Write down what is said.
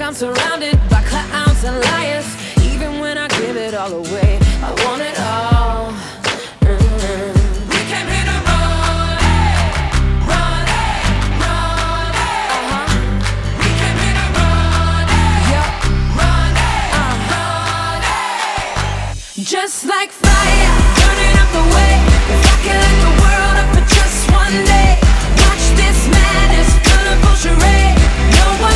I'm surrounded by clowns and liars, even when I give it all away.